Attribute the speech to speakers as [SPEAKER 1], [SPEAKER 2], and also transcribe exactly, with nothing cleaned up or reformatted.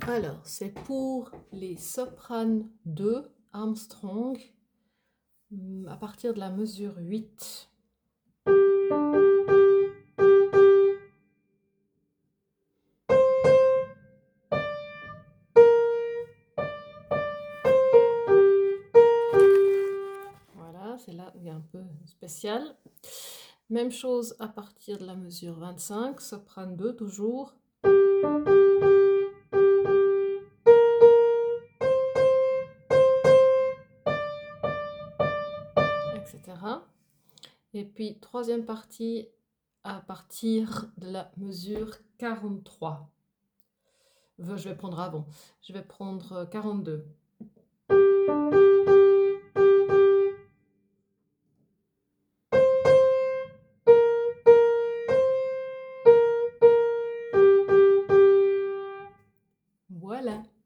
[SPEAKER 1] Alors, c'est pour les sopranes deux Armstrong à partir de la mesure huit. Voilà, c'est là où il y a un peu spécial. Même chose à partir de la mesure vingt-cinq, soprane deux toujours. Etc. Et puis, troisième partie à partir de la mesure quarante-trois. Je vais prendre avant. Je vais prendre quarante-deux. Voilà.